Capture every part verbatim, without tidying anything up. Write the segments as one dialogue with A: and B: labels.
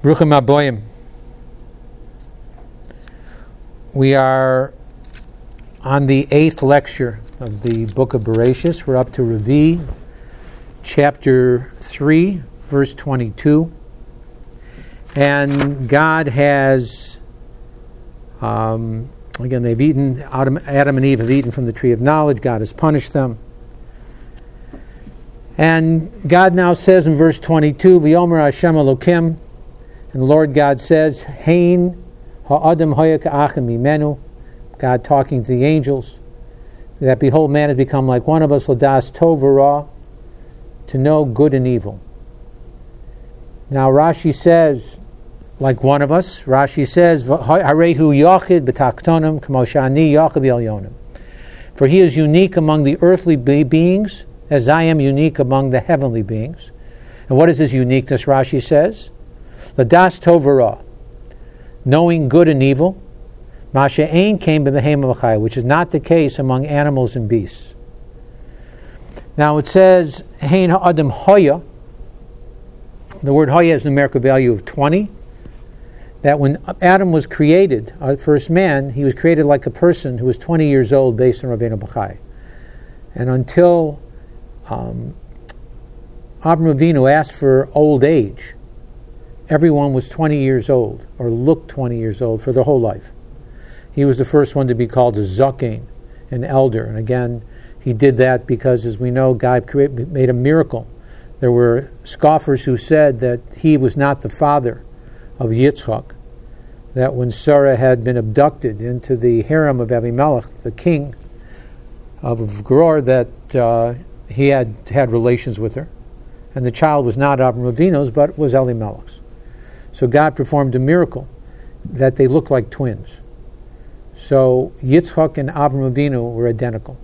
A: Bruchim Aboyim. We are on the eighth lecture of the book of Bereshis. We're up to Revi, chapter three, verse twenty-two. And God has, um, again, they've eaten, Adam, Adam and Eve have eaten from the tree of knowledge. God has punished them. And God now says in verse twenty-two, V'yomer Hashem Elokim, and the Lord God says, Hein ha'adam hoya ka'achem mimenu, God talking to the angels, that behold, man has become like one of us, l'das tov v'ra, to know good and evil. Now Rashi says, like one of us, Rashi says, Harehu yachid b'taktonim k'mo shani yachid b'elyonim. For he is unique among the earthly be- beings, as I am unique among the heavenly beings. And what is his uniqueness, Rashi says? L'das tov v'ra, knowing good and evil, Masha Ein came b'mehem v'chai, which is not the case among animals and beasts. Now it says, Hein ha'adam hoya, the word hoya has a numerical value of twenty, that when Adam was created, our first man, he was created like a person who was twenty years old based on Rabbeinu Bachai. And until um, Abraham Avinu asked for old age, everyone was twenty years old, or looked twenty years old for their whole life. He was the first one to be called a zaken, an elder. And again, he did that because, as we know, God created, made a miracle. There were scoffers who said that he was not the father of Yitzchak, that when Sarah had been abducted into the harem of Avimelech, the king of Geror, that uh, he had had relations with her. And the child was not Avraham Avinu's, but was Elimelech's. So God performed a miracle that they looked like twins. So Yitzchak and Avraham Avinu were identical.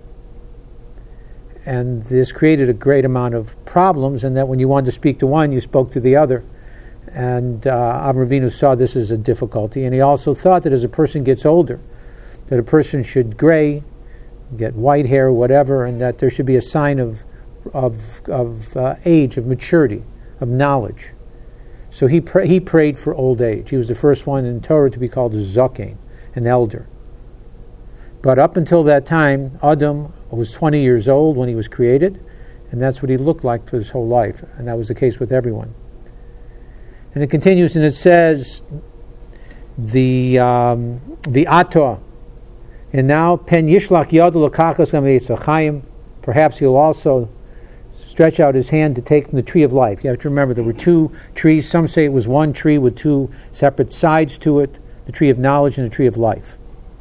A: And this created a great amount of problems, and that when you wanted to speak to one, you spoke to the other. And uh, Avraham Avinu saw this as a difficulty. And he also thought that as a person gets older, that a person should gray, get white hair, whatever, and that there should be a sign of of, of uh, age, of maturity, of knowledge. So he pra- he prayed for old age. He was the first one in Torah to be called a zaken, an elder. But up until that time, Adam was twenty years old when he was created, and that's what he looked like for his whole life. And that was the case with everyone. And it continues, and it says, the um, the Atah, and now pen yishlach yad l'kachas gam, perhaps he'll also stretch out his hand to take from the tree of life. You have to remember there were two trees. Some say it was one tree with two separate sides to it, the tree of knowledge and the tree of life.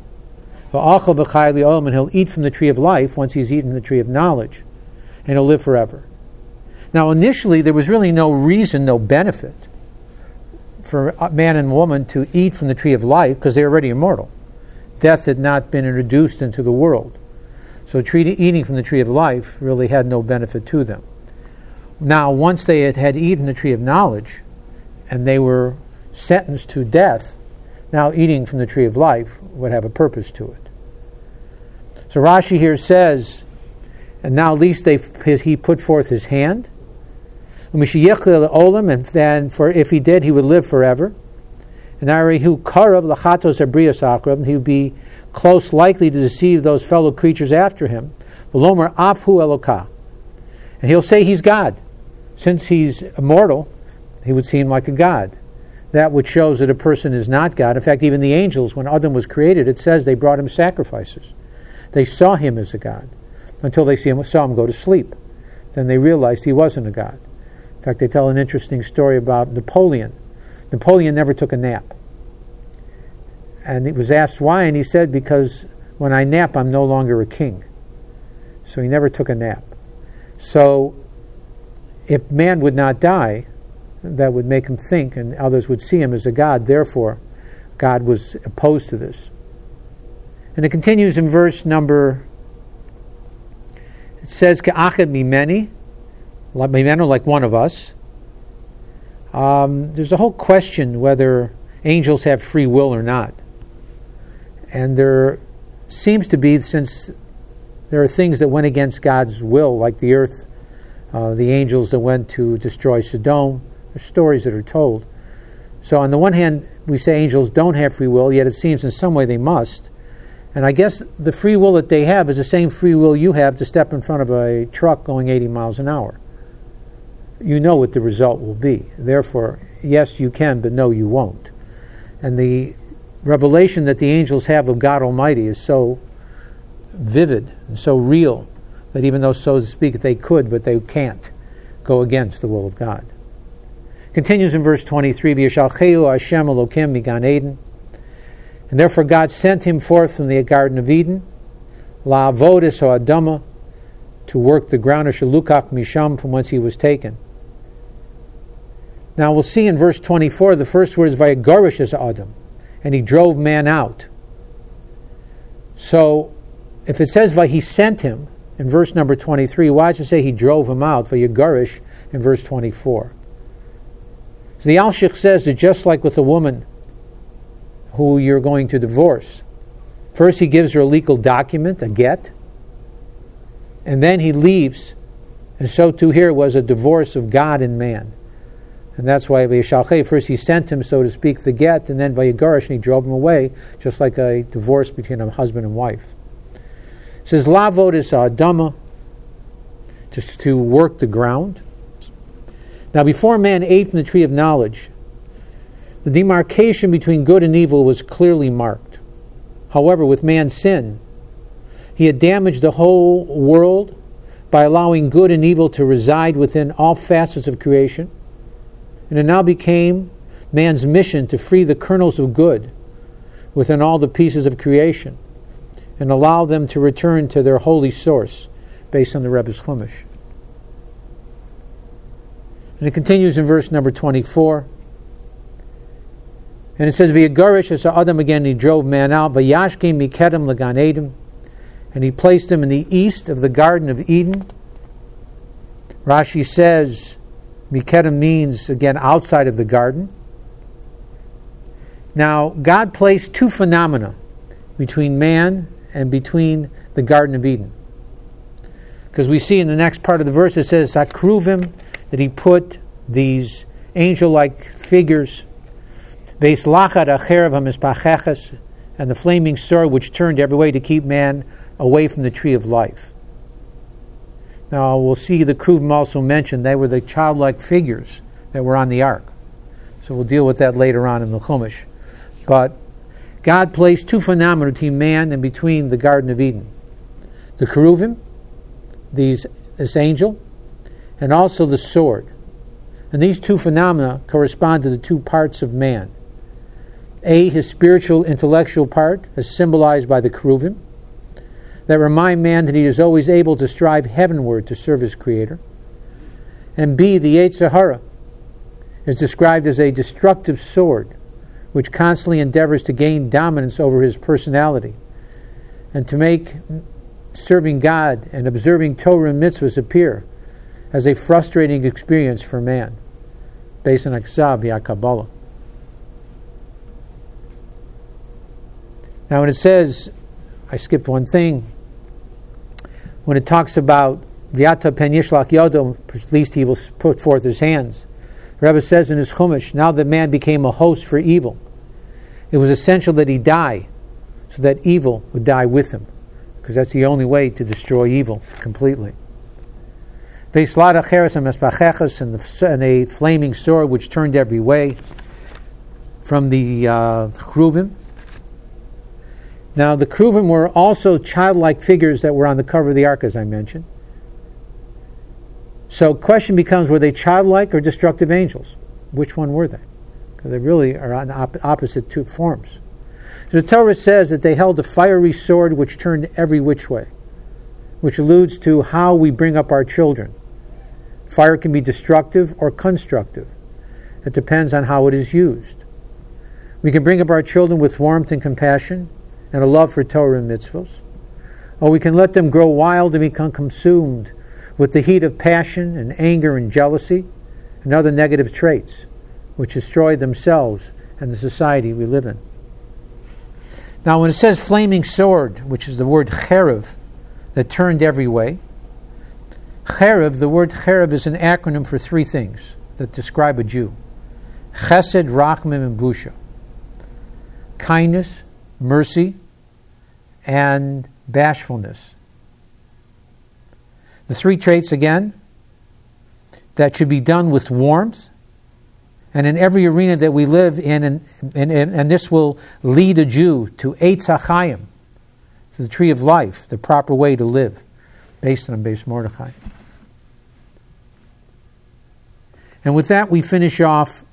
A: And he'll eat from the tree of life once he's eaten the tree of knowledge, and he'll live forever. Now initially there was really no reason, no benefit for man and woman to eat from the tree of life because they're already immortal. Death had not been introduced into the world. So tree, eating from the tree of life really had no benefit to them. Now, once they had, had eaten the tree of knowledge and they were sentenced to death, now eating from the tree of life would have a purpose to it. So Rashi here says, and now at least they, his, he put forth his hand, and then for if he did, he would live forever. And Arihu Karav Lachatos Abrias Akrab, he would be close likely to deceive those fellow creatures after him. V'lomer Afhu Eloka. And he'll say he's God. Since he's immortal, he would seem like a God. That which shows that a person is not God. In fact, even the angels, when Adam was created, it says they brought him sacrifices. They saw him as a God until they see him, saw him go to sleep. Then they realized he wasn't a God. In fact, they tell an interesting story about Napoleon. Napoleon never took a nap. And he was asked why, and he said, because when I nap, I'm no longer a king. So he never took a nap. So if man would not die, that would make him think, and others would see him as a god. Therefore, God was opposed to this. And it continues in verse number, it says, Ka'achad mimeni, like one of us. Um, there's a whole question whether angels have free will or not. And there seems to be, since there are things that went against God's will, like the earth, uh, the angels that went to destroy Sodom, there's stories that are told. So on the one hand, we say angels don't have free will, yet it seems in some way they must. And I guess the free will that they have is the same free will you have to step in front of a truck going eighty miles an hour. You know what the result will be. Therefore, yes, you can, but no, you won't. And the revelation that the angels have of God Almighty is so vivid and so real that even though, so to speak, they could, but they can't go against the will of God. Continues in verse twenty-three, V'yashalcheu Hashem Elokim migan Eden. And therefore God sent him forth from the Garden of Eden, la'avodas ha'adama, to work the ground, or shalukach misham, from whence he was taken. Now we'll see in verse twenty-four, the first word is vayagarish as Adam, and he drove man out. So if it says he sent him in verse number twenty-three, why does it say he drove him out, vayagarish, in verse twenty-four? So the Alshich says that just like with a woman who you're going to divorce, first he gives her a legal document, a get, and then he leaves. And so too here was a divorce of God and man. And that's why Vayishalchei, first he sent him, so to speak, the get, and then Vayagarish, and he drove him away, just like a divorce between a husband and wife. It says, Lavod is Adama, just to work the ground. Now before man ate from the tree of knowledge, the demarcation between good and evil was clearly marked. However, with man's sin, he had damaged the whole world by allowing good and evil to reside within all facets of creation. And it now became man's mission to free the kernels of good within all the pieces of creation and allow them to return to their holy source, based on the Rebbe's Chumash. And it continues in verse number twenty-four. And it says, V'yagarish as Adam, again he drove man out, V'yashkim mikedem legan Eden, and he placed him in the east of the Garden of Eden. Rashi says, Mikedem means, again, outside of the garden. Now, God placed two phenomena between man and between the Garden of Eden. Because we see in the next part of the verse, it says, Sakruvim, that he put these angel-like figures, Beis lachad acherev hamispacheches, and the flaming sword which turned every way to keep man away from the tree of life. Now we'll see the Kruvim also mentioned, they were the childlike figures that were on the ark. So we'll deal with that later on in the Chumash. But God placed two phenomena between man and between the Garden of Eden. The Kruvim, these, this angel, and also the sword. And these two phenomena correspond to the two parts of man. A, his spiritual, intellectual part, as symbolized by the Kruvim, that remind man that he is always able to strive heavenward to serve his Creator. And B, the Yetzer Hara, is described as a destructive sword, which constantly endeavors to gain dominance over his personality, and to make serving God and observing Torah and mitzvahs appear as a frustrating experience for man, based on Aksav Kabbalah. Now when it says, I skipped one thing, when it talks about V'yata pen yishlach yodo, at least he will put forth his hands. The Rebbe says in his Chumash, now that man became a host for evil, it was essential that he die, so that evil would die with him, because that's the only way to destroy evil completely. Beis lachad acheres hamispacheches, and a flaming sword which turned every way, from the uh, Kruvim. Now, the Kruvim were also childlike figures that were on the cover of the ark, as I mentioned. So, question becomes: were they childlike or destructive angels? Which one were they? Because they really are on op- opposite two forms. So the Torah says that they held a fiery sword which turned every which way, which alludes to how we bring up our children. Fire can be destructive or constructive. It depends on how it is used. We can bring up our children with warmth and compassion, and a love for Torah and mitzvahs. Or we can let them grow wild and become consumed with the heat of passion and anger and jealousy and other negative traits which destroy themselves and the society we live in. Now when it says flaming sword, which is the word cherev, that turned every way, cherev, the word cherev is an acronym for three things that describe a Jew. chesed, rachmim, and busha. Kindness, mercy, and bashfulness. The three traits, again, that should be done with warmth, and in every arena that we live in, and, and, and this will lead a Jew to Eitz HaChaim, to the tree of life, the proper way to live, based on Beis Mordechai. And with that, we finish off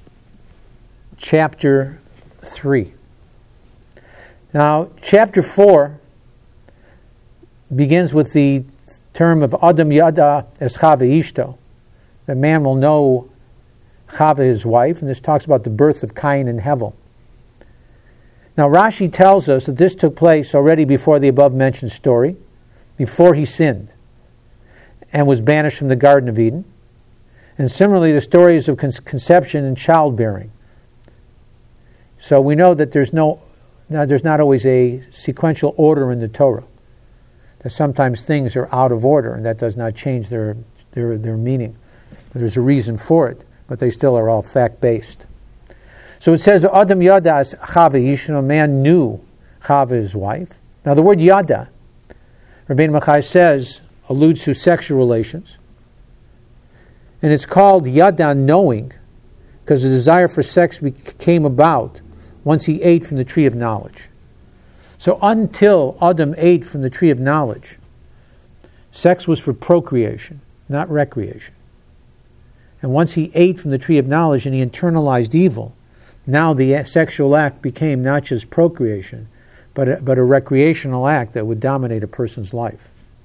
A: chapter three. Now, chapter four begins with the term of Adam Yada es Chava Ishto. That man will know Chava, his wife, and this talks about the birth of Cain and Hevel. Now, Rashi tells us that this took place already before the above-mentioned story, before he sinned and was banished from the Garden of Eden. And similarly, the stories of con- conception and childbearing. So we know that there's no, now there's not always a sequential order in the Torah. That sometimes things are out of order, and that does not change their their, their meaning. There's a reason for it, but they still are all fact-based. So it says, Adam Yada as Chava Ishno, a man knew Chava, his wife. Now the word Yada, Rabbeinu Machai says, alludes to sexual relations. And it's called Yada, knowing, because the desire for sex came about once he ate from the tree of knowledge. So until Adam ate from the tree of knowledge, sex was for procreation, not recreation. And once he ate from the tree of knowledge and he internalized evil, now the sexual act became not just procreation, but a, but a recreational act that would dominate a person's life.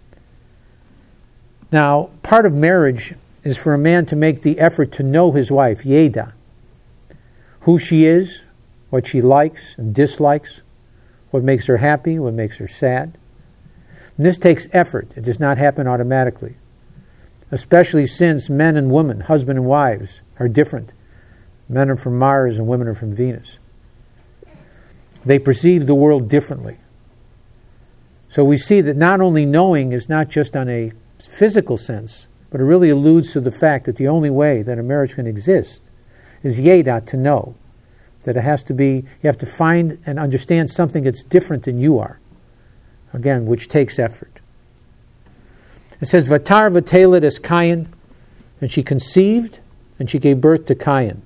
A: Now, part of marriage is for a man to make the effort to know his wife, Yeda, who she is, what she likes and dislikes, what makes her happy, what makes her sad. And this takes effort. It does not happen automatically, especially since men and women, husband and wives, are different. Men are from Mars and women are from Venus. They perceive the world differently. So we see that not only knowing is not just on a physical sense, but it really alludes to the fact that the only way that a marriage can exist is Yeda, to know. That it has to be, you have to find and understand something that's different than you are. Again, which takes effort. It says, Vatar v'teled es Cain, and she conceived, and she gave birth to Cain.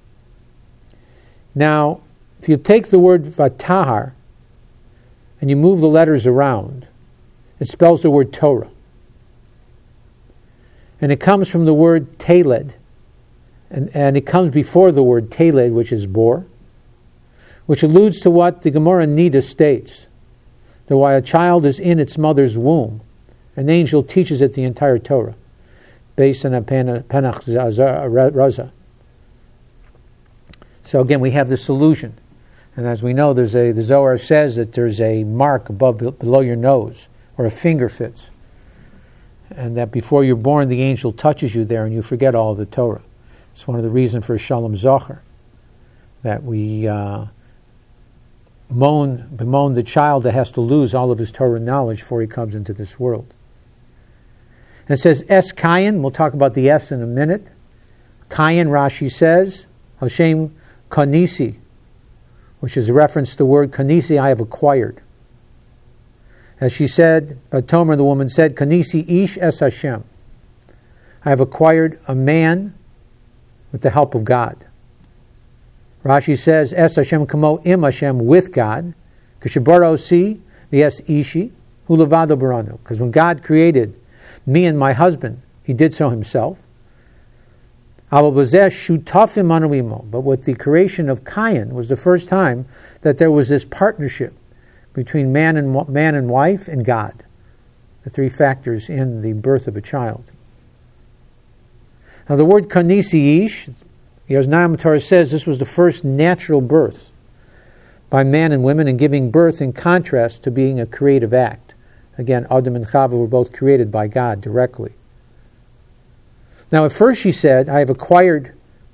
A: Now, if you take the word Vatar, and you move the letters around, it spells the word Torah. And it comes from the word Teled, and, and it comes before the word Teled, which is bore, which alludes to what the Gemara Nida states, that while a child is in its mother's womb, an angel teaches it the entire Torah, based on a Penach Raza. So again, we have this illusion. And as we know, there's a, the Zohar says that there's a mark above, below your nose, where a finger fits. And that before you're born, the angel touches you there and you forget all of the Torah. It's one of the reasons for Shalom Zocher, that we uh, moan, bemoan the child that has to lose all of his Torah knowledge before he comes into this world. And it says, Es Kayin, we'll talk about the S in a minute. Kayin, Rashi says, Hashem Kanisi, which is a reference to the word Kanisi, I have acquired. As she said, Tomer, the woman said, Kanisi ish es Hashem. I have acquired a man with the help of God. Rashi says, Es Hashem kamo im Hashem, with God. Kashabaro si, the es ishi, hu levado barano. Because when God created me and my husband, he did so himself. But with the creation of Cain was the first time that there was this partnership between man and man and wife and God. The three factors in the birth of a child. Now the word Kanisi Ish, Yoznam Torah says this was the first natural birth by man and women, and giving birth in contrast to being a creative act. Again, Adam and Chava were both created by God directly. Now at first she said, I have acquired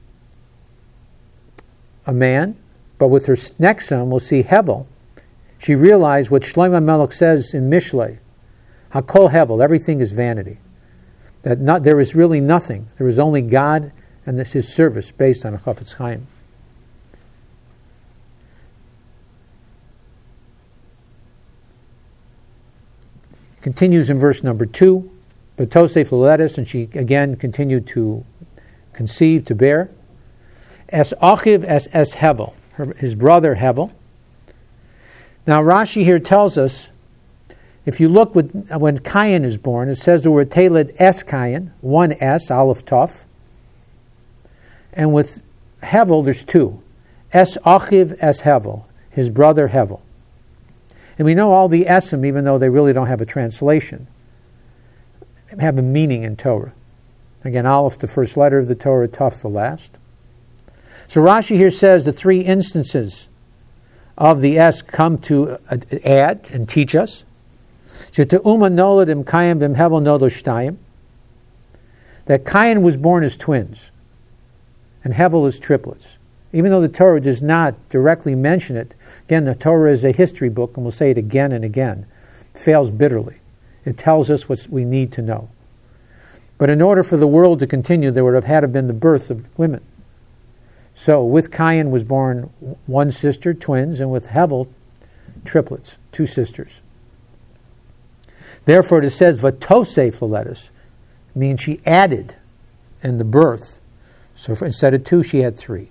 A: a man, but with her next son, we'll see Hevel, she realized what Shlomo Melech says in Mishlei, Hakol Hevel, everything is vanity. That not, there is really nothing. There is only God and this his service based on a Chafetz Chaim. Continues in verse number two, but Tosef Leledus, and she again continued to conceive, to bear. Es Achiv es es Hevel, her, his brother Hevel. Now Rashi here tells us, if you look with, when Cain is born, it says the word Teled es Cain, one S, Aleph Tov. And with Hevel, there's two. Es Achiv es Hevel, his brother Hevel. And we know all the Esim, even though they really don't have a translation, have a meaning in Torah. Again, Aleph, the first letter of the Torah, Tov, the last. So Rashi here says the three instances of the Es come to add and teach us. That Cain was born as twins, and Hevel as triplets. Even though the Torah does not directly mention it, again, the Torah is a history book, and we'll say it again and again. It fails bitterly. It tells us what we need to know. But in order for the world to continue, there would have had to have been the birth of women. So with Cain was born one sister, twins, and with Hevel, triplets, two sisters. Therefore, it says, Vatosef Leledus, means she added in the birth. So for, instead of two, she had three.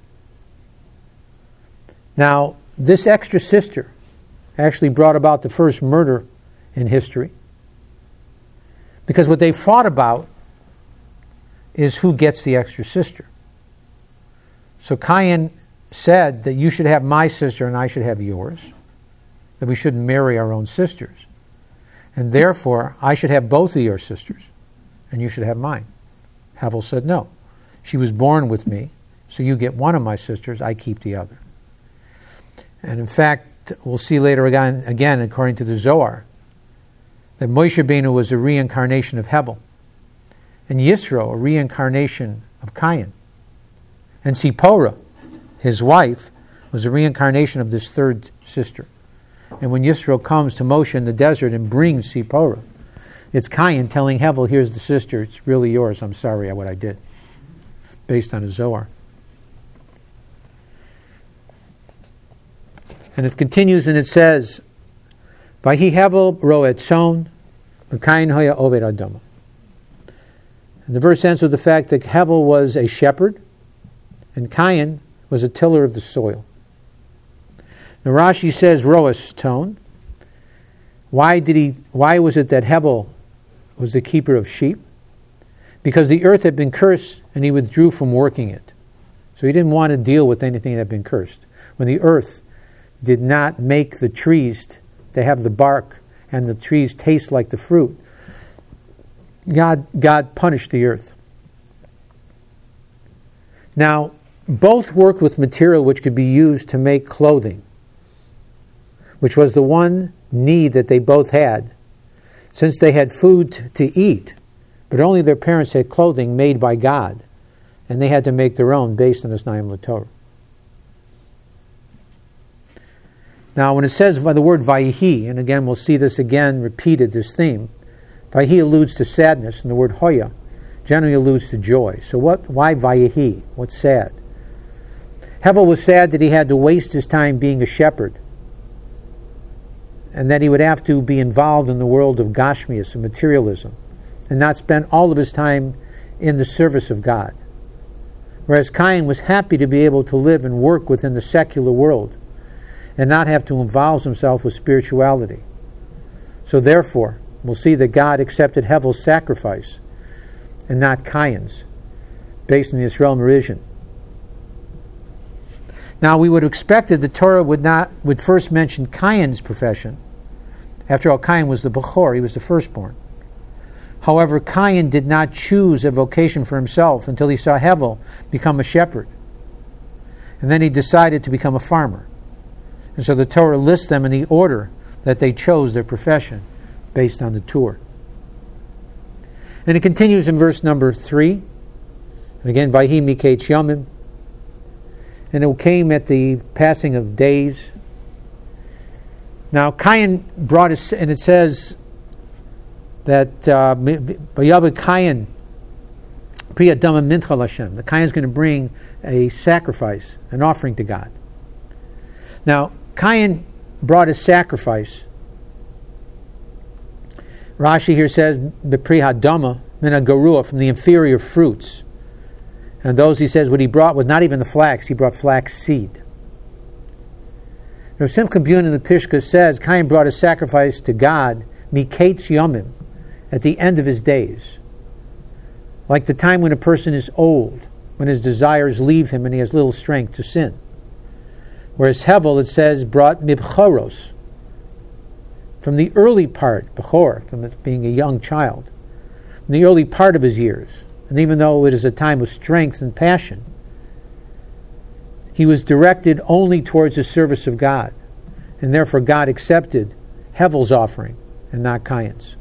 A: Now, this extra sister actually brought about the first murder in history. Because what they fought about is who gets the extra sister. So Cain said that you should have my sister and I should have yours, that we shouldn't marry our own sisters. And therefore, I should have both of your sisters and you should have mine. Hevel said, no. She was born with me, so you get one of my sisters, I keep the other. And in fact, we'll see later again, again according to the Zohar, that Moshe Rabbeinu was a reincarnation of Hevel, and Yisro, a reincarnation of Cain. And Sipporah, his wife, was a reincarnation of this third sister. And when Yisro comes to Moshe in the desert and brings Sipporah, it's Cain telling Hevel, here's the sister, it's really yours, I'm sorry at what I did, based on a Zohar. And it continues and it says, Vahi Hevel ro'et son, v'Cain hoya oved adama. And the verse ends with the fact that Hevel was a shepherd, and Cain was a tiller of the soil. Now Rashi says ro'es tone. Why did he? Why was it that Hevel was the keeper of sheep? Because the earth had been cursed, and he withdrew from working it. So he didn't want to deal with anything that had been cursed. When the earth did not make the trees to have the bark and the trees taste like the fruit, God, God punished the earth. Now, both worked with material which could be used to make clothing, which was the one need that they both had, since they had food to eat, but only their parents had clothing made by God, and they had to make their own based on this Naim LaTorah. Now, when it says by the word Vayihi, and again we'll see this again repeated, this theme, Vayihi alludes to sadness, and the word Hoya generally alludes to joy. So what? Why Vayihi? What's sad? Hevel was sad that he had to waste his time being a shepherd, and that he would have to be involved in the world of Gashmias and materialism, and not spend all of his time in the service of God. Whereas Cain was happy to be able to live and work within the secular world, and not have to involve himself with spirituality. So therefore, we'll see that God accepted Hevel's sacrifice and not Cain's, based on the Yisrael Meridian. Now, we would have expected the Torah would not would first mention Cain's profession. After all, Cain was the Bechor, he was the firstborn. However, Cain did not choose a vocation for himself until he saw Hevel become a shepherd. And then he decided to become a farmer. And so the Torah lists them in the order that they chose their profession based on the Torah. And it continues in verse number three. And again, Vahi Miketz Yomim. And it came at the passing of days. Now, Cain brought us, and it says that Vayav Cain Pri Adama Mincha Lashem. The Kayan is going to bring a sacrifice, an offering to God. Now, Kayan brought a sacrifice. Rashi here says, B'pri Hadama Min Garua, from the inferior fruits. And those, he says, what he brought was not even the flax, he brought flax seed. Rav Simcha Bun in the Pishka says, Kayan brought a sacrifice to God, Miketz Yomim, at the end of his days. Like the time when a person is old, when his desires leave him and he has little strength to sin. Whereas Hevel, it says, brought Mibchoros, from the early part, Bechor, from being a young child, from the early part of his years. And even though it is a time of strength and passion, he was directed only towards the service of God. And therefore God accepted Hevel's offering and not Kayan's.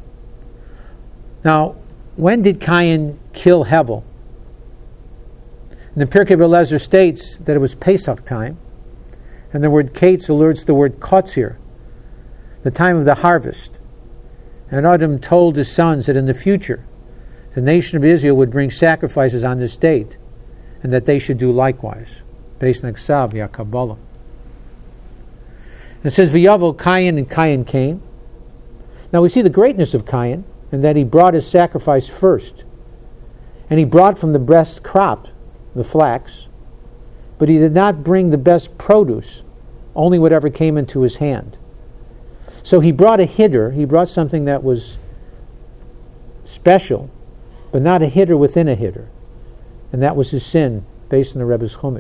A: Now, when did Kayan kill Hevel? And the Pirkei Belezer states that it was Pesach time, and the word Kates alerts the word Kotzir, the time of the harvest. And Adam told his sons that in the future the nation of Israel would bring sacrifices on this date, and that they should do likewise, based on Ksav Kabbalah. It says, V'yavo Kayan, and Kayan came. Now we see the greatness of Kayan, and that he brought his sacrifice first. And he brought from the best crop, the flax, but he did not bring the best produce, only whatever came into his hand. So he brought a hitter, he brought something that was special, but not a hitter within a hitter. And that was his sin, based on the Rebbe's Chumash.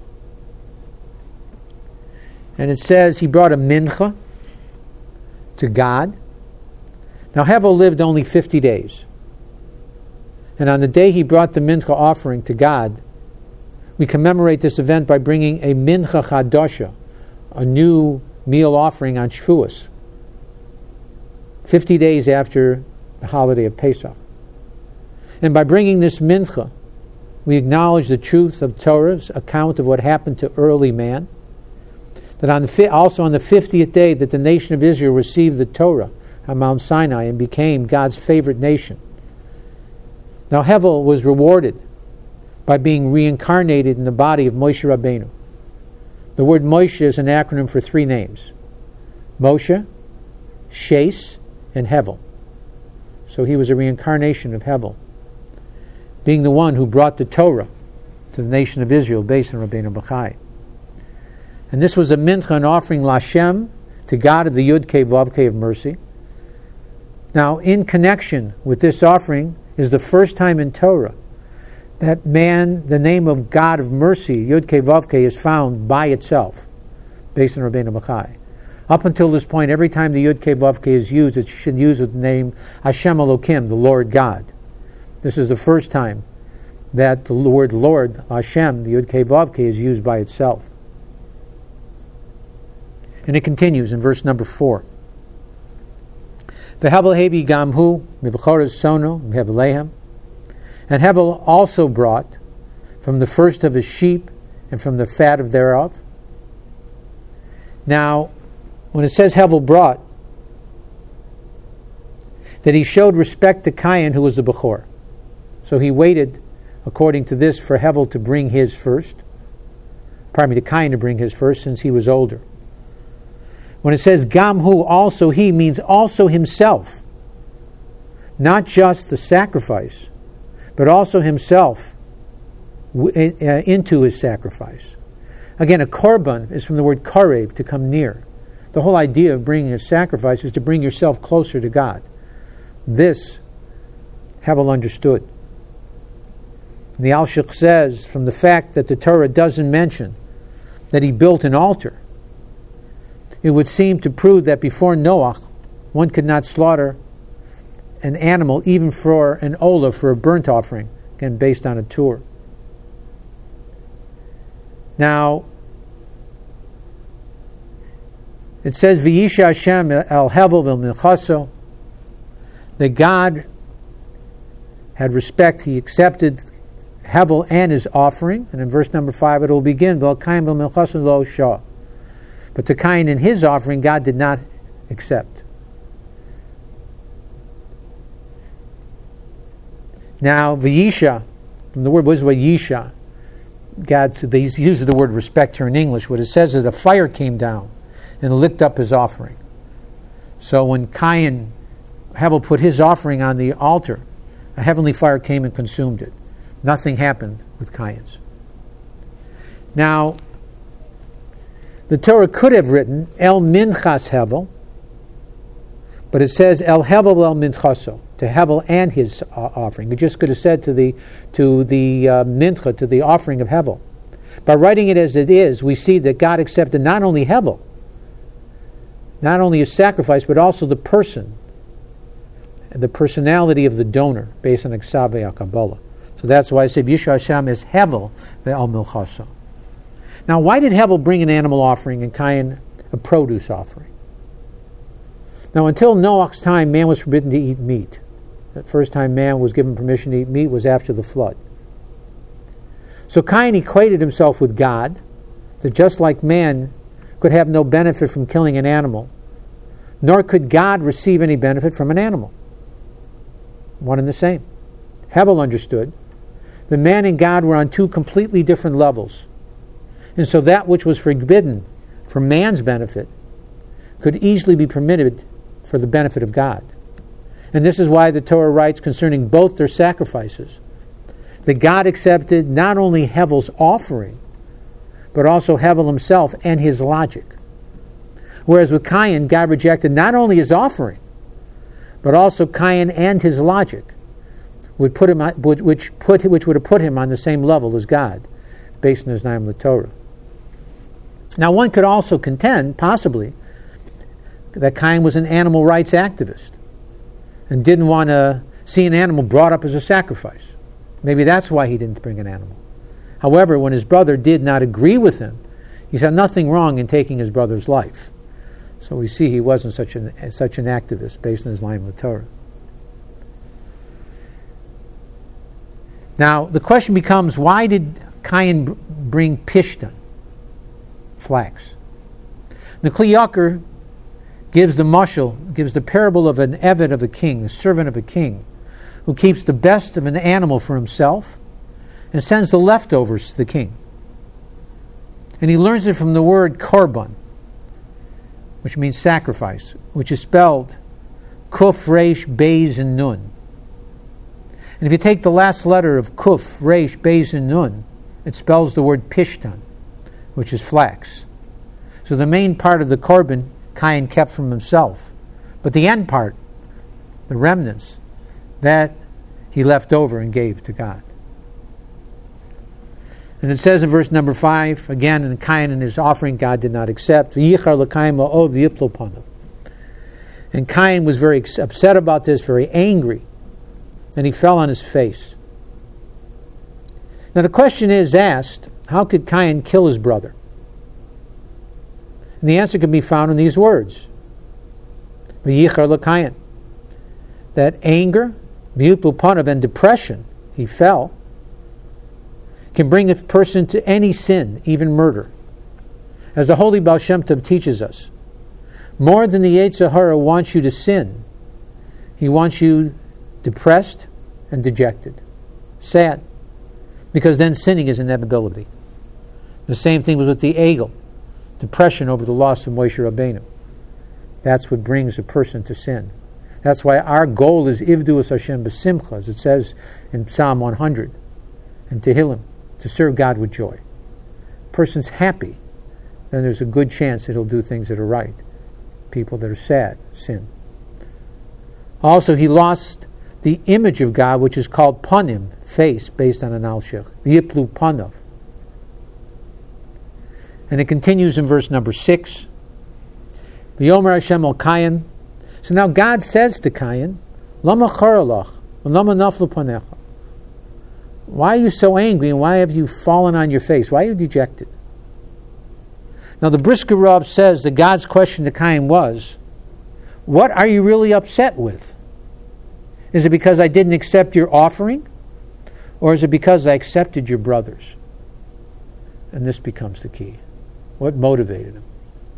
A: And it says he brought a mincha to God. Now Hevel lived only fifty days. And on the day he brought the mincha offering to God, we commemorate this event by bringing a mincha chadasha, a new meal offering on Shavuos, fifty days after the holiday of Pesach. And by bringing this mincha, we acknowledge the truth of Torah's account of what happened to early man, that on the fi- also on the fiftieth day that the nation of Israel received the Torah on Mount Sinai and became God's favorite nation. Now Hevel was rewarded by being reincarnated in the body of Moshe Rabbeinu. The word Moshe is an acronym for three names: Moshe, Shes, and Hevel. So he was a reincarnation of Hevel, being the one who brought the Torah to the nation of Israel based on Rabbeinu Bachai. And this was a mincha, an offering Lashem, to God of the Yud Kei Vav Kei of mercy. Now, in connection with this offering is the first time in Torah that man, the name of God of mercy, Yud Kei Vav Kei, is found by itself, based on Rabbeinu Bachai. Up until this point, every time the Yud Kei Vav Kei is used, it should use the name Hashem Elokim, the Lord God. This is the first time that the word Lord, Hashem, the Yud Kei Vav Kei, is used by itself. And it continues in verse number four. V'Hevel hevi gamhu mibchoras sono mihevelehem. And Hevel also brought from the first of his sheep and from the fat of thereof. Now, when it says Hevel brought, that he showed respect to Kayan, who was the Bechor. So he waited, according to this, for Hevel to bring his first. Pardon me, to Kayan to bring his first, since he was older. When it says Gamhu, also he, means also himself. Not just the sacrifice, but also himself into his sacrifice. Again, a korban is from the word karev, to come near. The whole idea of bringing a sacrifice is to bring yourself closer to God. This Hevel understood. And the Alshich says, from the fact that the Torah doesn't mention that he built an altar, it would seem to prove that before Noach, one could not slaughter an animal even for an olah, for a burnt offering, again based on a Tur. Now, it says, V'yisha Hashem el Hevel v'milchaso, that God had respect, he accepted Hevel and his offering, and in verse number five it will begin, V'al-kaim v'milchaso lo shah. But to Kain in his offering, God did not accept. Now, Vayisha, from the word was Vayisha, God, they use the word respect here in English. What it says is a fire came down and licked up his offering. So when Cain, Hevel put his offering on the altar, a heavenly fire came and consumed it. Nothing happened with Cain's. Now, the Torah could have written El Minchas Hevel, but it says El Hevel El Minchaso, to Hevel and his uh, offering. It just could have said to the to the uh, mincha, to the offering of Hevel. By writing it as it is, we see that God accepted not only Hevel, not only his sacrifice, but also the person, the personality of the donor, based on Eksavei HaKabbalah. So that's why I say Yishar Hashem is Hevel ve'al Milchaso. Now, why did Hevel bring an animal offering and Cain a produce offering? Now, until Noah's time, man was forbidden to eat meat. The first time man was given permission to eat meat was after the flood. So Cain equated himself with God, that just like man could have no benefit from killing an animal, nor could God receive any benefit from an animal. One and the same. Hevel understood that man and God were on two completely different levels. And so that which was forbidden for man's benefit could easily be permitted for the benefit of God. And this is why the Torah writes concerning both their sacrifices, that God accepted not only Hevel's offering, but also Hevel himself and his logic. Whereas with Cain, God rejected not only his offering, but also Cain and his logic, would put him, which, put, which would have put him on the same level as God, based on his Naim LaTorah. Now, one could also contend, possibly, that Cain was an animal rights activist and didn't want to see an animal brought up as a sacrifice. Maybe that's why he didn't bring an animal. However, when his brother did not agree with him, he saw nothing wrong in taking his brother's life. So we see he wasn't such an such an activist based on his Naim LaTorah. Now, the question becomes, why did Cain bring pishtan, flax? The Kli Yakar gives the mashal, gives the parable of an eved of a king, a servant of a king, who keeps the best of an animal for himself and sends the leftovers to the king. And he learns it from the word korban, which means sacrifice, which is spelled kuf, resh, beis, and nun. And if you take the last letter of kuf, resh, beis, and nun, it spells the word pishtan, which is flax. So the main part of the korban Cain kept from himself, but the end part, the remnants, that he left over and gave to God. And it says in verse number five, again, in Cain and his offering God did not accept. And Cain was very upset about this, very angry, and he fell on his face. Now the question is asked, how could Cain kill his brother? And the answer can be found in these words. That anger, and depression, he fell, can bring a person to any sin, even murder. As the Holy Baal Shem Tov teaches us, more than the Yetzer Hara wants you to sin, he wants you depressed and dejected, sad, because then sinning is inevitability. The same thing was with the Egel, depression over the loss of Moshe Rabbeinu. That's what brings a person to sin. That's why our goal is Ivdu es Hashem b'simcha, as it says in Psalm one hundred, and Tehillim, to serve God with joy. A person's happy, then there's a good chance that he'll do things that are right. People that are sad sin. Also, he lost the image of God, which is called panim, face, based on an al-shech. Yiplu panav. And it continues in verse number six. V'yomer Hashem el Cain. So now God says to Cain, Lama charalach, lama naflu panecha. Why are you so angry and why have you fallen on your face? Why are you dejected? Now the Brisker Rav says that God's question to Cain was, what are you really upset with? Is it because I didn't accept your offering? Or is it because I accepted your brothers? And this becomes the key. What motivated him?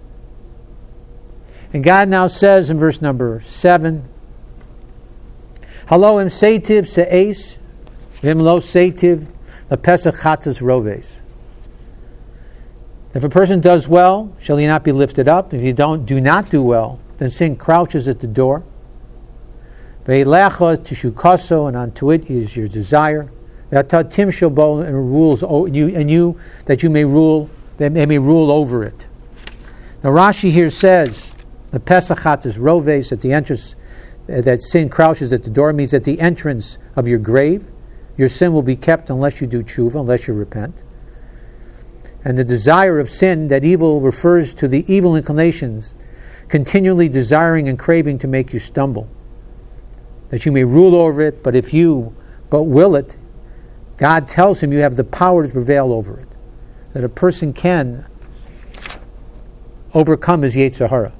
A: And God now says in verse number seven, Halo im seitiv se'es Vim lo seitiv lepesach chatas roves. If a person does well, shall he not be lifted up? If you don't, do not do well, then sin crouches at the door. Ve'elecha tishukaso, and unto it is your desire. Ve'atatim shobo, and rules you, and you that you may rule, that they may rule over it. Now Rashi here says the pesach chatas roves, at the entrance, uh, that sin crouches at the door, means at the entrance of your grave, your sin will be kept unless you do tshuva, unless you repent. And the desire of sin, that evil refers to the evil inclinations, continually desiring and craving to make you stumble, that you may rule over it, but if you but will it, God tells him you have the power to prevail over it, that a person can overcome his Yetzer Hara.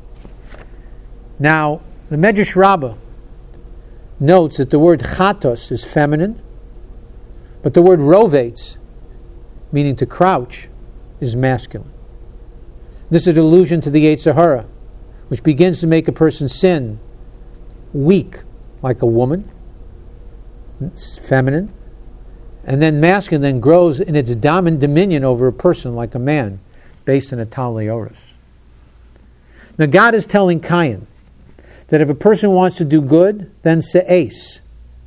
A: Now, the Medrash Rabbah notes that the word chatos is feminine, but the word rovetz, meaning to crouch, is masculine. This is an allusion to the Yetzer Hara, which begins to make a person sin weak, like a woman, it's feminine, and then masculine, then grows in its dominant dominion over a person like a man, based on a Tal Leoris. Now God is telling Cain that if a person wants to do good, then se'es,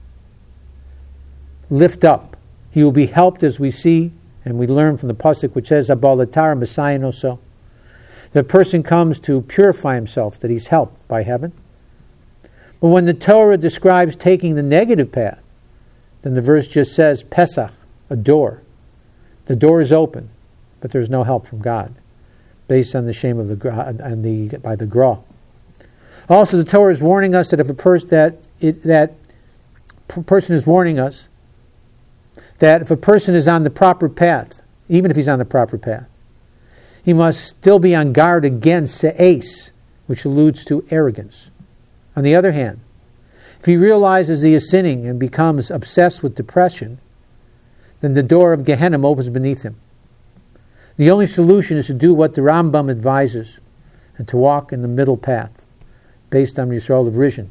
A: lift up. He will be helped, as we see, and we learn from the pasuk which says, "Abalatar Messiah so." The person comes to purify himself, that he's helped by heaven. But when the Torah describes taking the negative path, then the verse just says, Pesach, a door. The door is open, but there's no help from God, based on the shame of the and the by the Gra. Also, the Torah is warning us that if a person that it, that person is warning us that if a person is on the proper path, even if he's on the proper path, he must still be on guard against se'es, which alludes to arrogance. On the other hand, if he realizes he is sinning and becomes obsessed with depression, then the door of Gehenna opens beneath him. The only solution is to do what the Rambam advises, and to walk in the middle path, based on Yisrael of Rishon.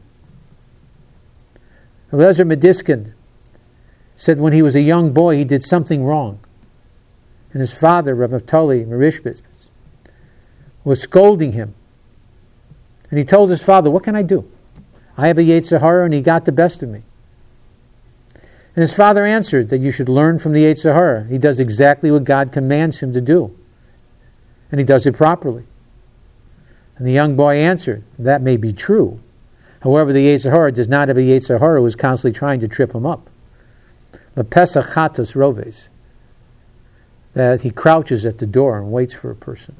A: Eliezer Mediskin said when he was a young boy he did something wrong, and his father, Rav Naftali Merishbitz, was scolding him. And he told his father, "What can I do? I have a Yetzer Hara and he got the best of me." And his father answered that you should learn from the Yetzer Hara. He does exactly what God commands him to do, and he does it properly. And the young boy answered, "That may be true. However, the Yetzer Hara does not have a Yetzer Hara who is constantly trying to trip him up. The Pesach Chatas Roves, that he crouches at the door and waits for a person."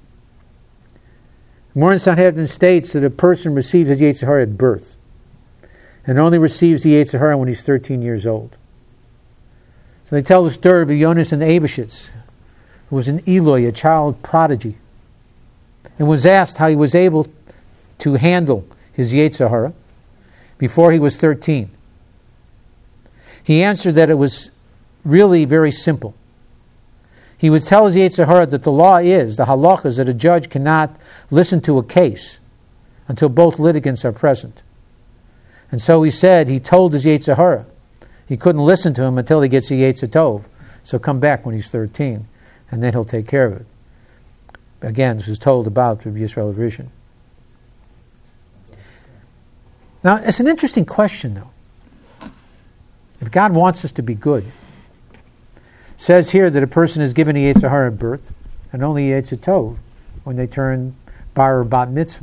A: Moran Sanhedrin states that a person receives his Yetzer Hara at birth, and only receives the Yetzer Hara when he's thirteen years old. So they tell the story of Yonas and Abishitz, who was an Eloi, a child prodigy, and was asked how he was able to handle his Yetzer Hara before he was thirteen. He answered that it was really very simple. He would tell his Yetzer Hara that the law is, the halacha is, that a judge cannot listen to a case until both litigants are present. And so he said, he told his Yetzer Hara he couldn't listen to him until he gets a Yetzer Tov. So come back when he's thirteen, and then he'll take care of it. Again, this was told about through Yisrael of Rishon. Now, it's an interesting question, though. If God wants us to be good, it says here that a person is given a Yetzer Hara at birth, and only a Yetzer Tov when they turn bar or bat mitzvah.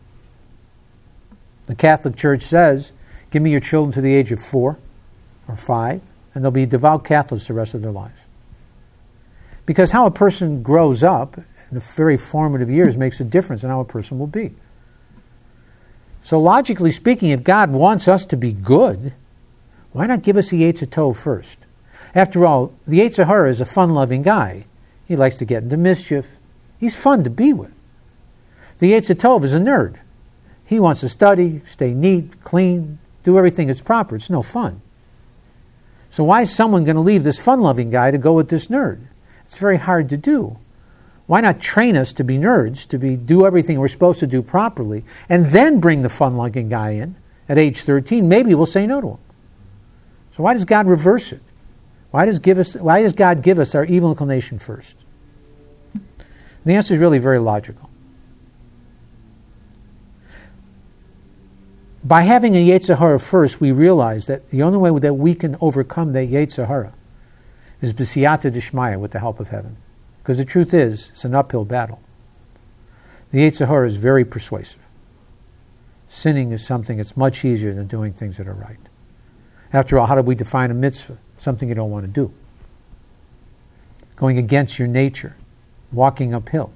A: The Catholic Church says, give me your children to the age of four or five, and they'll be devout Catholics the rest of their lives. Because how a person grows up in the very formative years makes a difference in how a person will be. So logically speaking, if God wants us to be good, why not give us the Yetzer Tov first? After all, the Yetzer Hara is a fun-loving guy. He likes to get into mischief. He's fun to be with. The Yetzer Tov is a nerd. He wants to study, stay neat, clean, do everything that's proper. It's no fun. So why is someone going to leave this fun-loving guy to go with this nerd? It's very hard to do. Why not train us to be nerds, to be do everything we're supposed to do properly, and then bring the fun-loving guy in at age thirteen? Maybe we'll say no to him. So why does God reverse it? Why does give us? Why does God give us our evil inclination first? The answer is really very logical. By having a Yetzer Hara first, we realize that the only way that we can overcome that Yetzer Hara is b'siyata d'shmaya, with the help of heaven. Because the truth is, it's an uphill battle. The Yetzer Hara is very persuasive. Sinning is something that's much easier than doing things that are right. After all, how do we define a mitzvah? Something you don't want to do. Going against your nature. Walking uphill.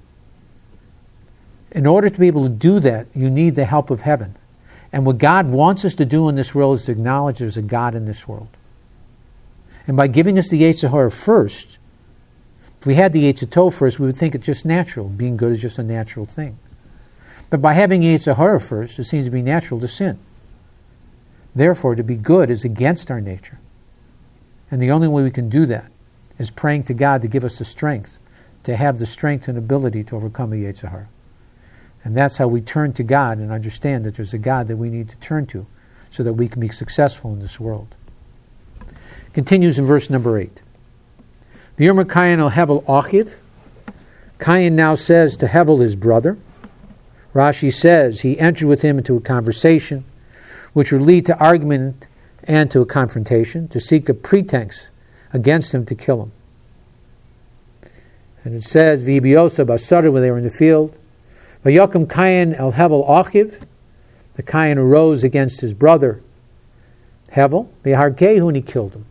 A: In order to be able to do that, you need the help of heaven. And what God wants us to do in this world is to acknowledge there's a God in this world. And by giving us the Yetzer Hara first, if we had the Yetzer Tov first, we would think it's just natural. Being good is just a natural thing. But by having Yetzer Hara first, it seems to be natural to sin. Therefore, to be good is against our nature. And the only way we can do that is praying to God to give us the strength, to have the strength and ability to overcome a Yetzer Hara. And that's how we turn to God and understand that there's a God that we need to turn to so that we can be successful in this world. Continues in verse number eight. V'yomer Kayin el Hevel Achiv. Kayin now says to Hevel, his brother. Rashi says he entered with him into a conversation which would lead to argument and to a confrontation, to seek a pretext against him to kill him. And it says, V'ibiosa basara, when they were in the field, V'yokim Kayin el Hevel Achiv, the Kayin arose against his brother Hevel, V'hargehu, and he killed him.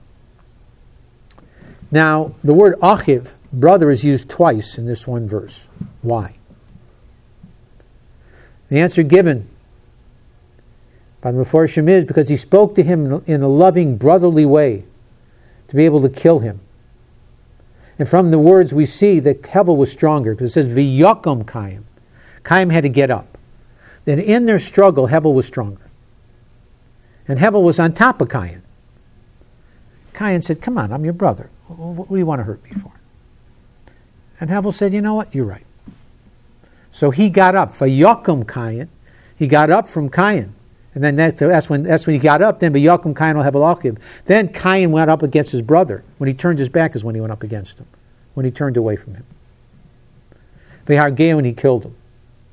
A: Now, the word Achiv, brother, is used twice in this one verse. Why? The answer given by the Meforshim is because he spoke to him in a loving, brotherly way to be able to kill him. And from the words we see that Hevel was stronger, because it says V'yokom Kayin. Kayin had to get up. Then in their struggle, Hevel was stronger. And Hevel was on top of Kayin. Kayin said, come on, I'm your brother. What do you want to hurt me for? And Hevel said, you know what, you're right. So he got up. V'yokom Kayin. He got up from Kayin. And then that, that's when that's when he got up. Then V'yokom Kayin el Hevel Achiv. Then Kayin went up against his brother. When he turned his back is when he went up against him. When he turned away from him. V'hargehu, and he killed him.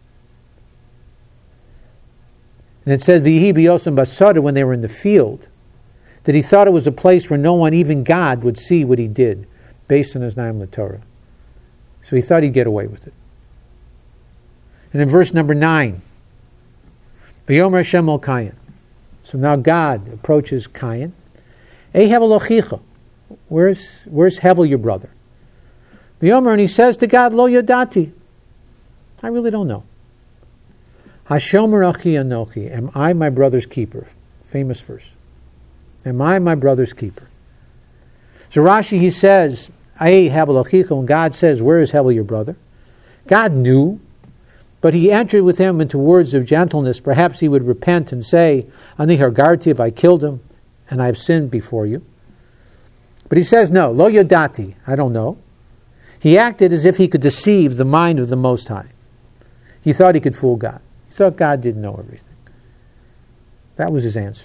A: And it says V'yihi b'yosem basara, when they were in the field, that he thought it was a place where no one, even God, would see what he did, based on his Naim Torah. So he thought he'd get away with it. And in verse number nine, V'yomer Hashem el Kayin. So now God approaches Kayin. Ei Hevel achicha. Where's where's Hevel, your brother? V'yomer, and he says to God, Lo yadati. I really don't know. Hashomer achi anochi. Am I my brother's keeper? Famous verse. Am I my brother's keeper? So Rashi, he says, Ei Hevel achicha. When God says, where is Hevel, your brother? God knew. But he entered with him into words of gentleness. Perhaps he would repent and say, Ani hargarti, I killed him, and I have sinned before you. But he says, no, lo yodati, I don't know. He acted as if he could deceive the mind of the Most High. He thought he could fool God. He thought God didn't know everything. That was his answer.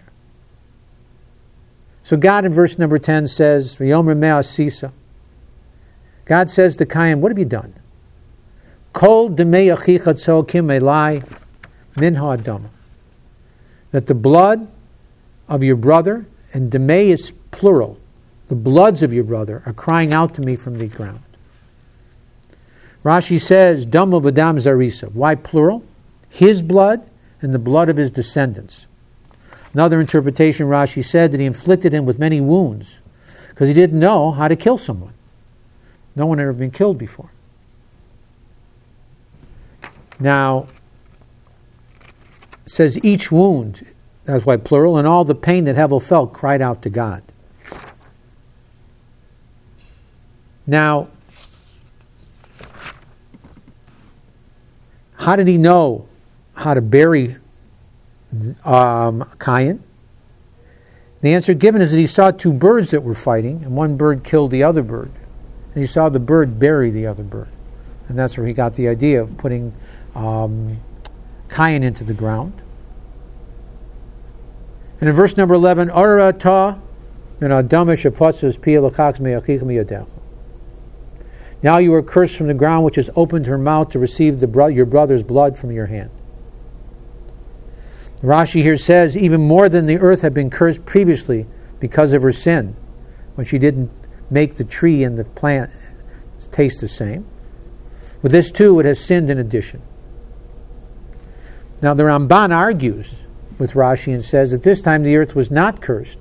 A: So God in verse number ten says, V'yomer mea asisa. God says to Kayin, what have you done? Kol demei achicha tzokim elai min ha'adama. That the blood of your brother, and demei is plural, the bloods of your brother are crying out to me from the ground. Rashi says, dama v'dam zarisa. Why plural? His blood and the blood of his descendants. Another interpretation, Rashi said that he inflicted him with many wounds because he didn't know how to kill someone. No one had ever been killed before. Now, it says each wound, that's why plural, and all the pain that Hevel felt cried out to God. Now, how did he know how to bury um, Kayin? The answer given is that he saw two birds that were fighting, and one bird killed the other bird. And he saw the bird bury the other bird. And that's where he got the idea of putting um, Kayin into the ground. And in verse number eleven, Ara ta min adama shepotzus pi elokach me'achicha miyadecha. Now you are cursed from the ground which has opened her mouth to receive the bro- your brother's blood from your hand. Rashi here says, even more than the earth had been cursed previously because of her sin, when she didn't make the tree and the plant taste the same. With this too, it has sinned in addition. Now the Ramban argues with Rashi and says that this time the earth was not cursed,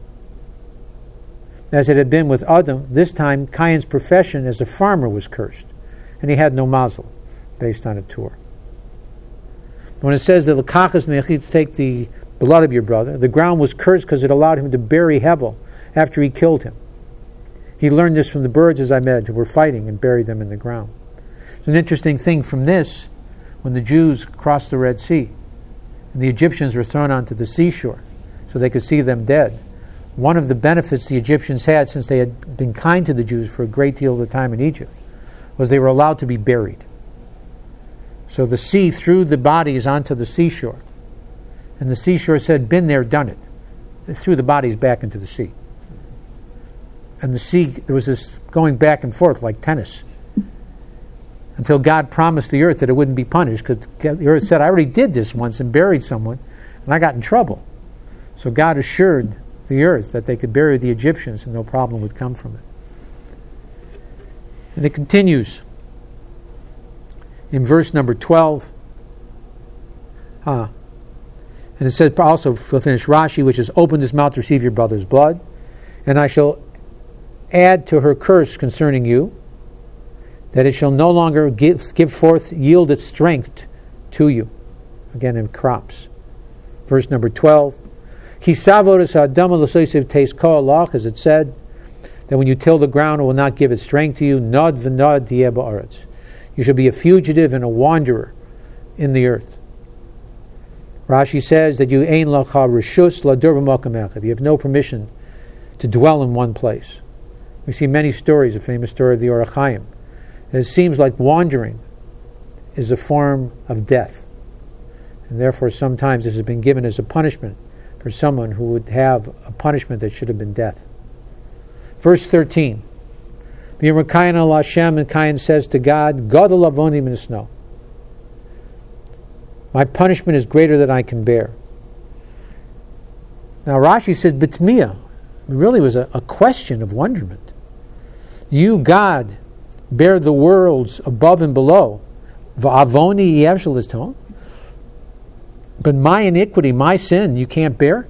A: as it had been with Adam. This time Cain's profession as a farmer was cursed, and he had no mazel, based on a Torah. When it says that l'kachas me'achit, to take the blood of your brother, the ground was cursed because it allowed him to bury Hevel after he killed him. He learned this from the birds, as I said, who were fighting, and buried them in the ground. It's an interesting thing from this, when the Jews crossed the Red Sea, and the Egyptians were thrown onto the seashore so they could see them dead. One of the benefits the Egyptians had, since they had been kind to the Jews for a great deal of the time in Egypt, was they were allowed to be buried. So the sea threw the bodies onto the seashore, and the seashore said, been there, done it. They threw the bodies back into the sea. And the sea, there was this going back and forth like tennis, until God promised the earth that it wouldn't be punished, because the earth said, I already did this once and buried someone, and I got in trouble. So God assured the earth that they could bury the Egyptians and no problem would come from it. And it continues in verse number twelve. Uh, and it says also, we'll finish Rashi, which is, open his mouth to receive your brother's blood, and I shall add to her curse concerning you, that it shall no longer give, give forth, yield its strength to you. Again in crops. Verse number twelve. As it said, that when you till the ground, it will not give its strength to you. Nod v'nod dieh ba'aretz. You shall be a fugitive and a wanderer in the earth. Rashi says that you ein lacha reshus ladur b'makom echad. You have no permission to dwell in one place. We see many stories, a famous story of the Orach Chaim. It seems like wandering is a form of death, and therefore sometimes this has been given as a punishment for someone who would have a punishment that should have been death. Verse thirteen. Cain al Hashem, and Cain says to God, Gadol avoni min snow. My punishment is greater than I can bear. Now Rashi said, Bitmiya. It really was a, a question of wonderment. You, God, bear the worlds above and below. Va'avoni yevshel. But my iniquity, my sin, you can't bear?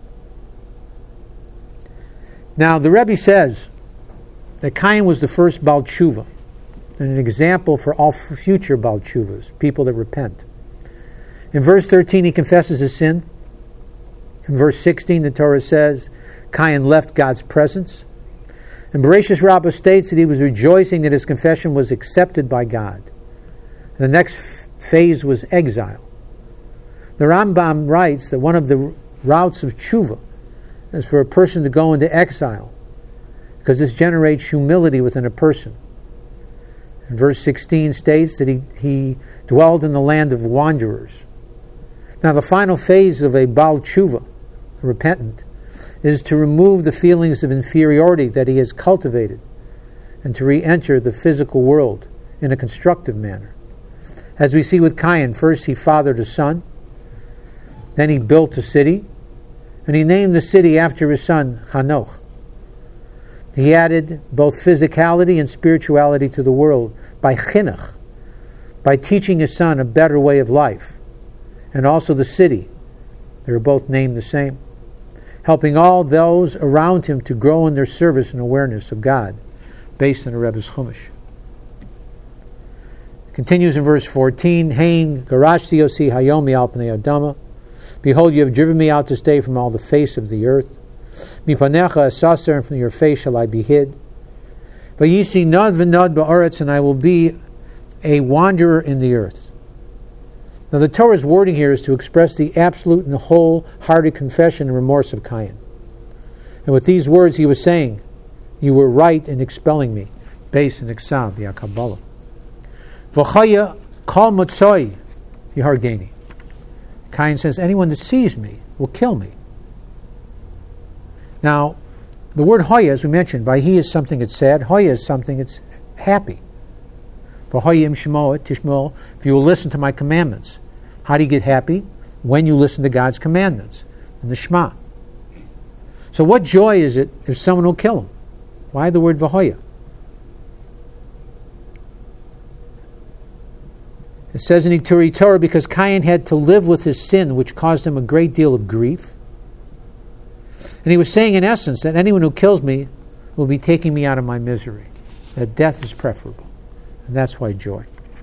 A: Now, the Rebbe says that Cain was the first Baal Tshuva, and an example for all future Baal Tshuvas, people that repent. In verse thirteen, he confesses his sin. In verse sixteen, the Torah says, Cain left God's presence. And Bereshis Rabbah states that he was rejoicing that his confession was accepted by God. The next f- phase was exile. The Rambam writes that one of the routes of tshuva is for a person to go into exile, because this generates humility within a person. And verse sixteen states that he, he dwelled in the land of wanderers. Now the final phase of a Baal Tshuva, a repentant, is to remove the feelings of inferiority that he has cultivated and to re-enter the physical world in a constructive manner. As we see with Cain, first he fathered a son, then he built a city, and he named the city after his son, Hanoch. He added both physicality and spirituality to the world by chinuch, by teaching his son a better way of life, and also the city. They were both named the same, helping all those around him to grow in their service and awareness of God, based on the Rebbe's Chumash. It continues in verse fourteen, Hein garashti osi hayom mi'al pnei adama. Behold, you have driven me out this day from all the face of the earth. Mipanecha asaser, and from your face shall I be hid. Vayisi nod v'nod ba'aretz, and I will be a wanderer in the earth. Now the Torah's wording here is to express the absolute and wholehearted confession and remorse of Cain. And with these words he was saying, you were right in expelling me, based in Iksab, the Kabbalah. V'chaya kol motzoi yihardeni. Cain says, anyone that sees me will kill me. Now, the word hoya, as we mentioned, Vayhi is something that's sad. Hoya is something that's happy. V'hoyim shmoa tishmol, if you will listen to my commandments. How do you get happy? When you listen to God's commandments, in the Shema. So what joy is it if someone will kill him? Why the word v'hoya? It says in Ituri Torah, because Cain had to live with his sin, which caused him a great deal of grief. And he was saying, in essence, that anyone who kills me will be taking me out of my misery. That death is preferable. And that's why joy.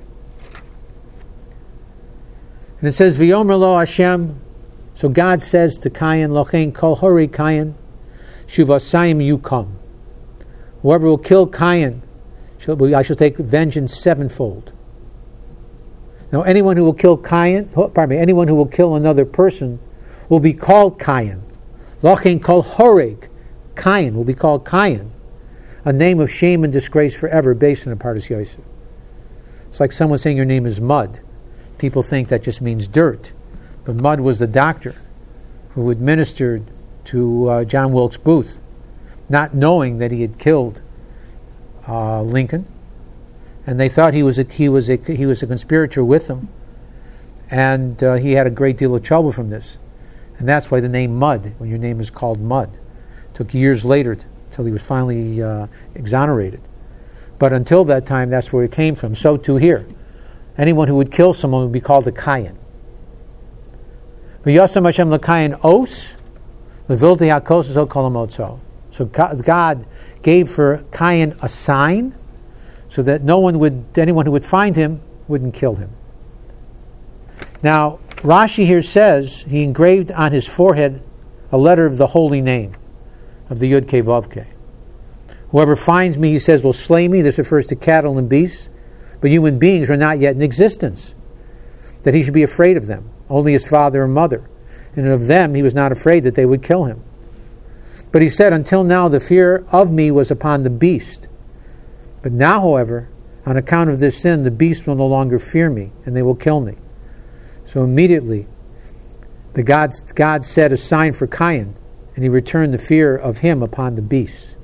A: And it says, V'yomer lo Hashem, so God says to Cain, Lochein kol hori Cain, shuvasayim yukom. Whoever will kill Cain, I shall take vengeance sevenfold. Now, anyone who will kill Cain, pardon me, anyone who will kill another person will be called Cain. Lochein kol horeg, Cain will be called Cain, a name of shame and disgrace forever, based on the Pardes Yosef. It's like someone saying your name is Mud. People think that just means dirt, but Mud was the doctor who administered to uh, John Wilkes Booth, not knowing that he had killed uh, Lincoln. And they thought he was a, he was a, he was a conspirator with them, and uh, he had a great deal of trouble from this, and that's why the name Mud. When your name is called Mud, it took years later t- till he was finally uh, exonerated. But until that time, that's where it came from. So too here, anyone who would kill someone would be called a Cain. V'yasam Hashem l'Cain os, levilti hakos zo kolamotzo. So God gave for Cain a sign, so that no one would, anyone who would find him wouldn't kill him. Now, Rashi here says he engraved on his forehead a letter of the holy name of the Yud Kei Vav Kei. Whoever finds me, he says, will slay me. This refers to cattle and beasts, but human beings are not yet in existence, that he should be afraid of them, only his father and mother. And of them he was not afraid that they would kill him. But he said, until now the fear of me was upon the beast. But now, however, on account of this sin, the beast will no longer fear me, and they will kill me. So immediately, the God, God set a sign for Cain, and he returned the fear of him upon the beast.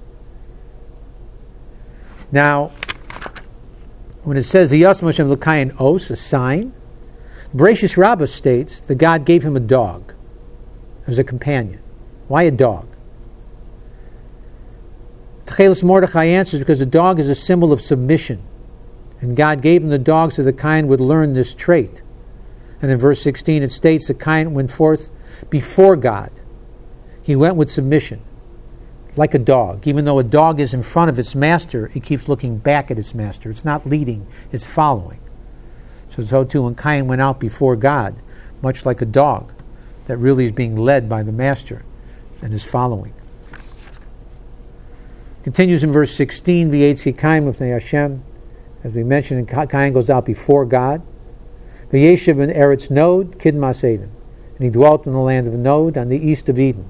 A: Now, when it says, V'yasam Hashem l'Cain os, a sign, Bereshis Rabbah states that God gave him a dog as a companion. Why a dog? Tchelis Mordechai answers, because the dog is a symbol of submission, and God gave him the dog so that Cain would learn this trait. And in verse sixteen it states that Cain went forth before God. He went with submission, like a dog. Even though a dog is in front of its master, it keeps looking back at its master. It's not leading, it's following. So, so too when Cain went out before God, much like a dog that really is being led by the master and is following. Continues in verse sixteen, V'yetzi Cain l'fnei Hashem, as we mentioned, Cain goes out before God. V'yeshiv in Eretz Nod, Kidmas Eden, and he dwelt in the land of Nod on the east of Eden.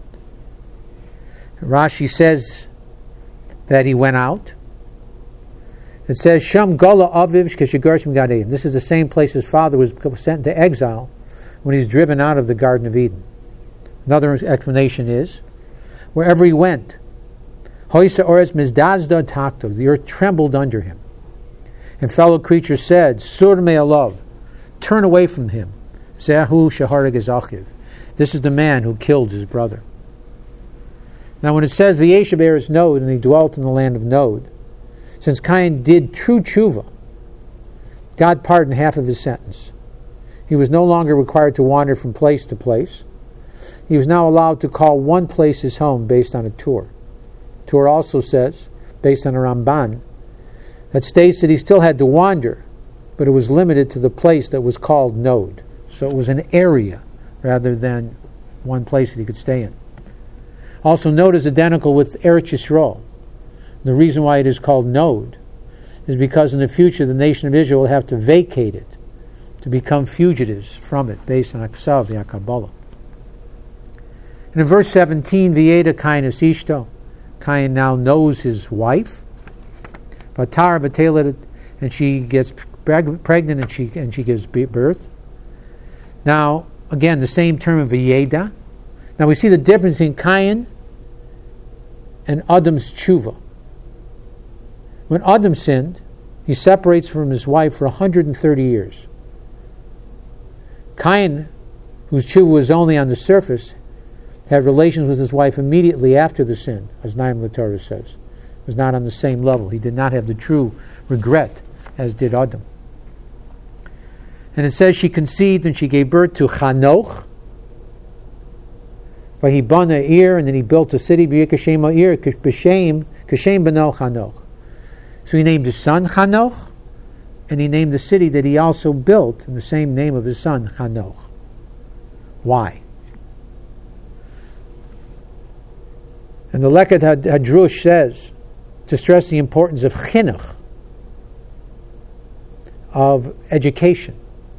A: Rashi says that he went out. It says, Sham Gola Aviv Shkeshigarshim Gad Eden. This is the same place his father was sent into exile when he's driven out of the Garden of Eden. Another explanation is, wherever he went, Hoisa Ores Mizdazda Takto, the earth trembled under him. And fellow creatures said, Sur me alav, turn away from him. Zehu Shaharag Achiv. This is the man who killed his brother. Now when it says, V'yeshiv Eretz Nod, and he dwelt in the land of Nod, since Cain did true tshuva, God pardoned half of his sentence. He was no longer required to wander from place to place. He was now allowed to call one place his home based on a Torah. Torah also says, based on a Ramban, that states that he still had to wander, but it was limited to the place that was called Nod. So it was an area rather than one place that he could stay in. Also, Nod is identical with Eretz Yisrael. The reason why it is called Nod is because in the future the nation of Israel will have to vacate it, to become fugitives from it, based on Aksav, the Kabbalah. And in verse seventeen, V'yeda Cain es ishto, Cain now knows his wife, Vatar v'telet, and she gets pregnant and she and she gives birth. Now, again, the same term of V'yeda. Now we see the difference between Cain and Adam's tshuva. When Adam sinned, he separates from his wife for one hundred thirty years. Cain, whose tshuva was only on the surface, had relations with his wife immediately after the sin, as Naim LaTorah says. It was not on the same level. He did not have the true regret as did Adam. And it says she conceived and she gave birth to Chanoch. Vahibana Ir, and then he built a city, B'yikashem Ir, Kashem, Kashem Beno Chanoch. So he named his son Chanoch, and he named the city that he also built in the same name of his son, Chanoch. Why? And the Lekad Hadrush says, to stress the importance of chinuch, of education,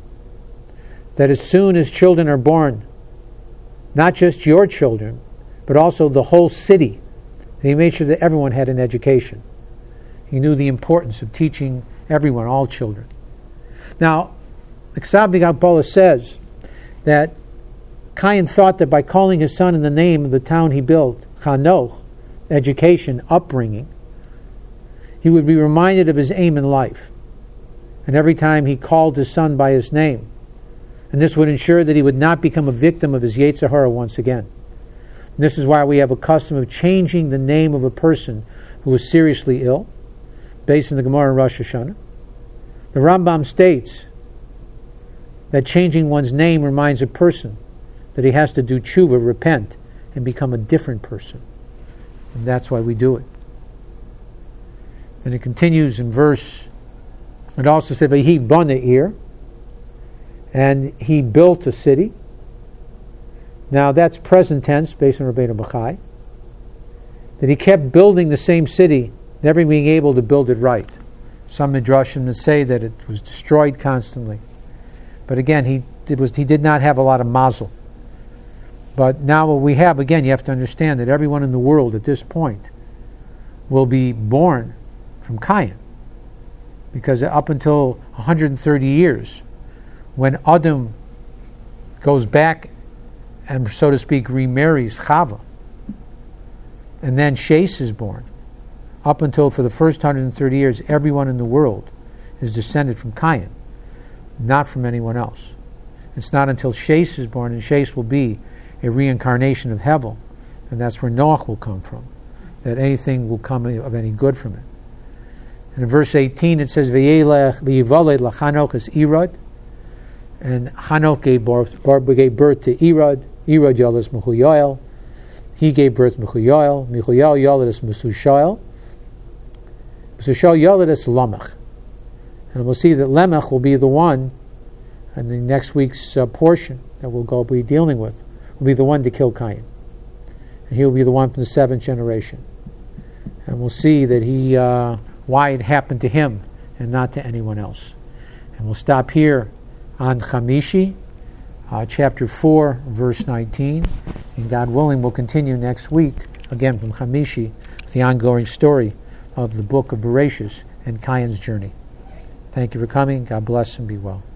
A: that as soon as children are born, not just your children, but also the whole city, he made sure that everyone had an education. He knew the importance of teaching everyone, all children. Now, the Ksab B'Gabbalah says that Cain thought that by calling his son in the name of the town he built, Chanoch, education, upbringing, he would be reminded of his aim in life. And every time he called his son by his name, and this would ensure that he would not become a victim of his Yetzer Hara once again. And this is why we have a custom of changing the name of a person who is seriously ill, based on the Gemara in Rosh Hashanah. The Rambam states that changing one's name reminds a person that he has to do tshuva, repent, and become a different person. And that's why we do it. Then it continues in verse, it also said, Vahi bana ir, and he built a city. Now that's present tense, based on Rabbeinu Bachai, that he kept building the same city, never being able to build it right. Some midrashim say that it was destroyed constantly. But again, he it was he did not have a lot of mazel. But now what we have, again, you have to understand that everyone in the world at this point will be born from Cain. Because up until one hundred thirty years, when Adam goes back and, so to speak, remarries Chava, and then Shes is born, up until for the first one hundred thirty years, everyone in the world is descended from Cain, not from anyone else. It's not until Shes is born, and Shes will be a reincarnation of Hevel, and that's where Noach will come from, that anything will come of any good from it. And in verse eighteen it says, V'yivaled lachanoch es Irad, and Hanoch gave birth, gave birth to Irad. Irad yoled Mechuyael. He gave birth to Mechuyael. Mechuyael yoled es Mesushael. Mesushael yoled es Lamech. And we'll see that Lamech will be the one, in the next week's uh, portion that we'll go be dealing with, will be the one to kill Cain. And he will be the one from the seventh generation. And we'll see that he, uh, why it happened to him and not to anyone else. And we'll stop here on Chamishi, uh, chapter four, verse nineteen. And God willing, we'll continue next week, again from Chamishi, the ongoing story of the book of Bereshis and Cain's journey. Thank you for coming. God bless and be well.